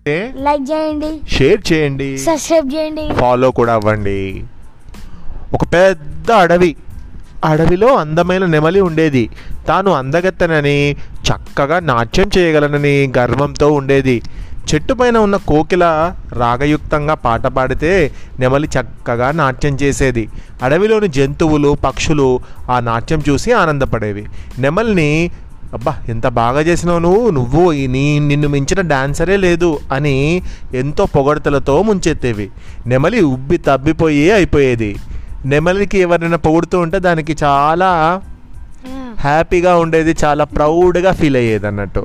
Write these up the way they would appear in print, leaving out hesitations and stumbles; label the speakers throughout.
Speaker 1: Like చేయండి,
Speaker 2: share చేయండి,
Speaker 1: subscribe చేయండి,
Speaker 2: ఫాలో కూడా అవ్వండి. ఒక పెద్ద అడవిలో అందమైన నెమలి ఉండేది. తాను అందగత్తెనని, చక్కగా నాట్యం చేయగలనని గర్వంతో ఉండేది. చెట్టు పైన ఉన్న కోకిల రాగయుక్తంగా పాట పాడితే నెమలి చక్కగా నాట్యం చేసేది. అడవిలోని జంతువులు, పక్షులు ఆ నాట్యం చూసి ఆనందపడేవి. నెమలిని, అబ్బా ఎంత బాగా చేసినావు నువ్వు నిన్ను మించిన డాన్సరే లేదు అని ఎంతో పొగడ్తలతో ముంచెత్తేవి. నెమలి ఉబ్బి తబ్బిపోయి అయిపోయేది. నెమలికి ఎవరైనా పొగుడుతూ ఉంటే దానికి చాలా హ్యాపీగా ఉండేది, చాలా ప్రౌడ్గా ఫీల్ అయ్యేది అన్నట్టు.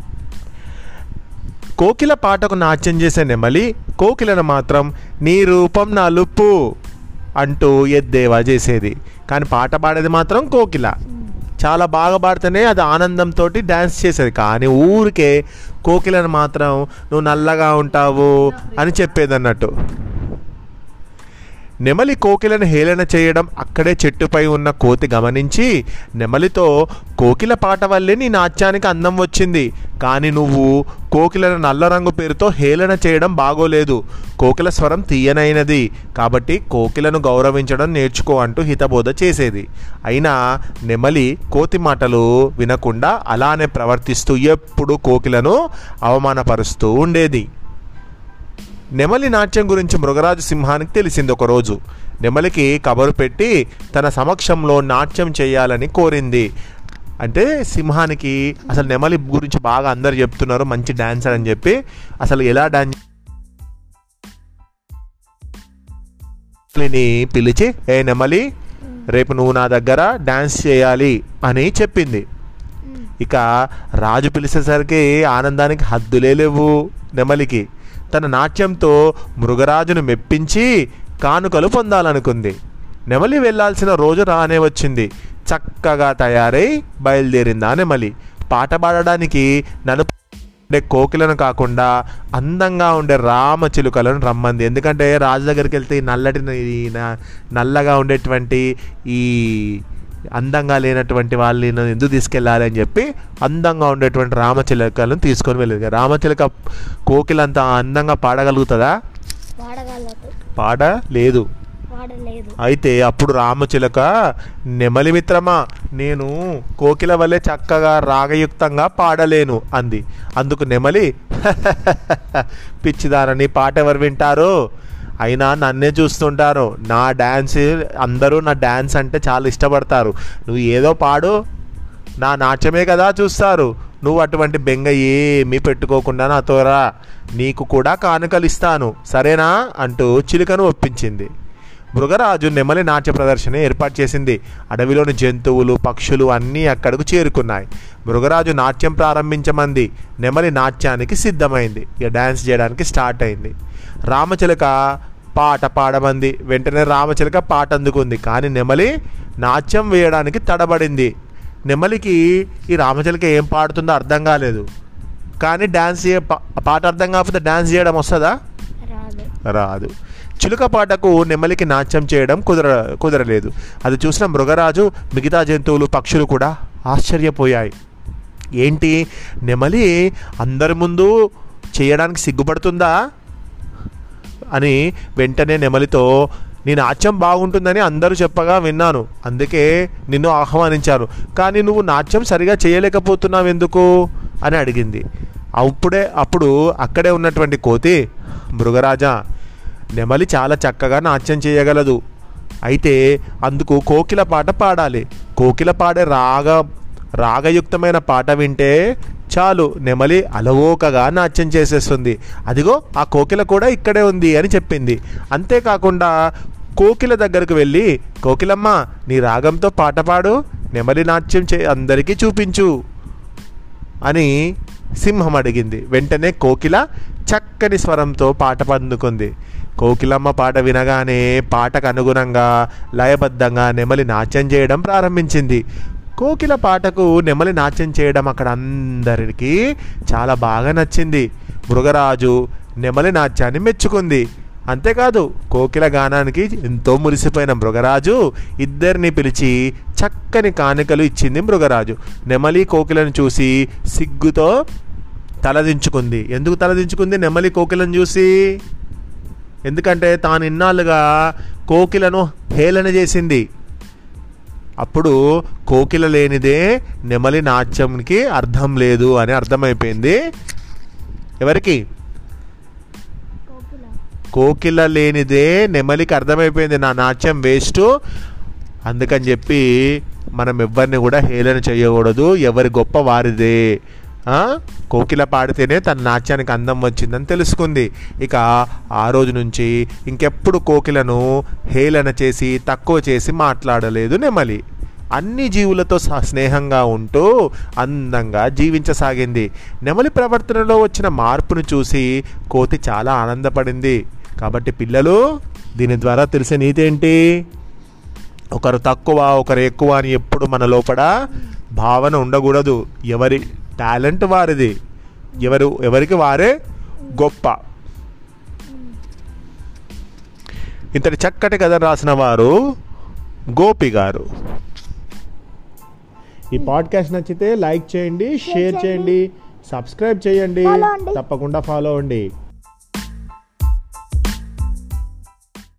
Speaker 2: కోకిల పాటకు నాట్యం చేసే నెమలి కోకిలను మాత్రం నీ రూపం నలుపు అంటూ ఎద్దేవా చేసేది. కానీ పాట పాడేది మాత్రం కోకిల. చాలా బాగా పాడితేనే అది ఆనందంతో డ్యాన్స్ చేసేది. కానీ ఊరికే కోకిలను మాత్రం నువ్వు నల్లగా ఉంటావు అని చెప్పేది అన్నట్టు. నెమలి కోకిలను హేళన చేయడం అక్కడే చెట్టుపై ఉన్న కోతి గమనించి నెమలితో, కోకిల పాట వల్లే నీ నాట్యానికి అందం వచ్చింది, కానీ నువ్వు కోకిలను నల్ల రంగు పేరుతో హేళన చేయడం బాగోలేదు. కోకిల స్వరం తీయనైనది, కాబట్టి కోకిలను గౌరవించడం నేర్చుకో అంటూ హితబోధ చేసేది. అయినా నెమలి కోతి మాటలు వినకుండా అలానే ప్రవర్తిస్తూ ఎప్పుడూ కోకిలను అవమానపరుస్తూ ఉండేది. నెమలి నాట్యం గురించి మృగరాజు సింహానికి తెలిసింది. ఒకరోజు నెమలికి కబురు పెట్టి తన సమక్షంలో నాట్యం చేయాలని కోరింది. అంటే సింహానికి అసలు నెమలి గురించి బాగా అందరు చెప్తున్నారు, మంచి డాన్సర్ అని చెప్పి. అసలు ఎలా డాన్స్ పిలిచి, ఏ నెమలి, రేపు నువ్వు నా దగ్గర డాన్స్ చేయాలి అని చెప్పింది. ఇక రాజు పిలిచేసరికి ఆనందానికి హద్దులే లేవు నెమలికి. తన నాట్యంతో మృగరాజును మెప్పించి కానుకలు పొందాలనుకుంది. నెమలి వెళ్లాల్సిన రోజు రానే వచ్చింది. చక్కగా తయారై బయలుదేరిందా నెమలి. పాట పాడడానికి నలుపు ఉండే కోకిలను కాకుండా అందంగా ఉండే రామచిలుకలను రమ్మంది. ఎందుకంటే రాజు దగ్గరికి వెళ్తే నల్లగా ఉండేటువంటి ఈ అందంగా లేనటువంటి వాళ్ళని ఎందుకు తీసుకెళ్ళాలి అని చెప్పి అందంగా ఉండేటువంటి రామచిలుకలను తీసుకొని వెళ్ళేది. రామచిలుక కోకిలంత అందంగా పాడగలుగుతుందా? పాడలేదు. అయితే అప్పుడు రామచిలుక, నెమలి మిత్రమా, నేను కోకిల వల్లే చక్కగా రాగయుక్తంగా పాడలేను అంది. అందుకు నెమలి, పిచ్చిదానని పాట ఎవరు వింటారు, అయినా నన్నే చూస్తుంటారు, నా డ్యాన్స్ అందరూ నా డ్యాన్స్ అంటే చాలా ఇష్టపడతారు, నువ్వు ఏదో పాడు, నా నాట్యమే కదా చూస్తారు, నువ్వు అటువంటి బెంగ ఏమీ పెట్టుకోకుండా నాతో రా, నీకు కూడా కానుకలు ఇస్తాను, సరేనా అంటూ చిలుకను ఒప్పించింది. మృగరాజు నెమలి నాట్య ప్రదర్శన ఏర్పాటు చేసింది. అడవిలోని జంతువులు, పక్షులు అన్నీ అక్కడకు చేరుకున్నాయి. మృగరాజు నాట్యం ప్రారంభించమంది. నెమలి నాట్యానికి సిద్ధమైంది. ఇక డ్యాన్స్ చేయడానికి స్టార్ట్ అయింది. రామచిలుక పాట పాడమంది. వెంటనే రామచిలుక పాట అందుకుంది. కానీ నెమలి నాట్యం వేయడానికి తడబడింది. నెమలికి ఈ రామచిలుక ఏం పాడుతుందో అర్థం కాలేదు. కానీ పాట అర్థం కాకపోతే డ్యాన్స్ చేయడం వస్తుందా? రాదు. చిలుక పాటకు నెమలికి నాట్యం చేయడం కుదరలేదు. అది చూసిన మృగరాజు, మిగతా జంతువులు, పక్షులు కూడా ఆశ్చర్యపోయాయి. ఏంటి, నెమలి అందరి ముందు చేయడానికి సిగ్గుపడుతుందా అని వెంటనే నెమలితో, నీ నాట్యం బాగుంటుందని అందరూ చెప్పగా విన్నాను, అందుకే నిన్ను ఆహ్వానించాను, కానీ నువ్వు నాట్యం సరిగా చేయలేకపోతున్నావు ఎందుకు అని అడిగింది. అప్పుడు అక్కడే ఉన్నటువంటి కోతి, మృగరాజా, నెమలి చాలా చక్కగా నాట్యం చేయగలదు, అయితే అందుకు కోకిల పాట పాడాలి. కోకిల పాడే రాగయుక్తమైన పాట వింటే చాలు, నెమలి అలవోకగా నాట్యం చేసేస్తుంది. అదిగో ఆ కోకిల కూడా ఇక్కడే ఉంది అని చెప్పింది. అంతేకాకుండా కోకిల దగ్గరకు వెళ్ళి, కోకిలమ్మ, నీ రాగంతో పాట పాడు, నెమలి నాట్యం అందరికీ చూపించు అని సింహం అడిగింది. వెంటనే కోకిల చక్కని స్వరంతో పాట పందుకుంది. కోకిలమ్మ పాట వినగానే పాటకు అనుగుణంగా లయబద్ధంగా నెమలి నాట్యం చేయడం ప్రారంభించింది. కోకిల పాటకు నెమలి నాట్యం చేయడం అక్కడ అందరికీ చాలా బాగా నచ్చింది. మృగరాజు నెమలి నాట్యాన్ని మెచ్చుకుంది. అంతేకాదు, కోకిల గానానికి ఎంతో మురిసిపోయిన మృగరాజు ఇద్దరిని పిలిచి చక్కని కానుకలు ఇచ్చింది. మృగరాజు నెమలి కోకిలను చూసి సిగ్గుతో తలదించుకుంది. ఎందుకు తలదించుకుంది నెమలి కోకిలను చూసి? ఎందుకంటే తాను ఇన్నాళ్ళుగా కోకిలను హేళన చేసింది. అప్పుడు కోకిల లేనిదే నెమలి నాట్యంకి అర్థం లేదు అని అర్థమైపోయింది. ఎవరికి? కోకిల లేనిదే నెమలికి అర్థమైపోయింది నా నాట్యం వేస్ట్. అందుకని చెప్పి మనం ఎవరిని కూడా హేళన చేయకూడదు, ఎవరి గొప్ప వారిదే. కోకిల పాడితేనే తన నాట్యానికి అందం వచ్చిందని తెలుసుకుంది. ఇక ఆ రోజు నుంచి ఇంకెప్పుడు కోకిలను హేళన చేసి తక్కువ చేసి మాట్లాడలేదు నెమలి. అన్ని జీవులతో స్నేహంగా ఉంటూ అందంగా జీవించసాగింది. నెమలి ప్రవర్తనలో వచ్చిన మార్పును చూసి కోతి చాలా ఆనందపడింది. కాబట్టి పిల్లలు, దీని ద్వారా తెలిసే నీతి ఏంటి? ఒకరు తక్కువ ఒకరు ఎక్కువ అని ఎప్పుడు మన లోపల భావన ఉండకూడదు. ఎవరి టాలెంట్ వారిది, ఎవరికి వారే గొప్ప. ఇంతటి చక్కటి కథ రాసిన వారు గోపి గారు. ఈ పాడ్కాస్ట్ నచ్చితే లైక్ చేయండి, షేర్ చేయండి, సబ్స్క్రైబ్ చేయండి, తప్పకుండా ఫాలో అవ్వండి.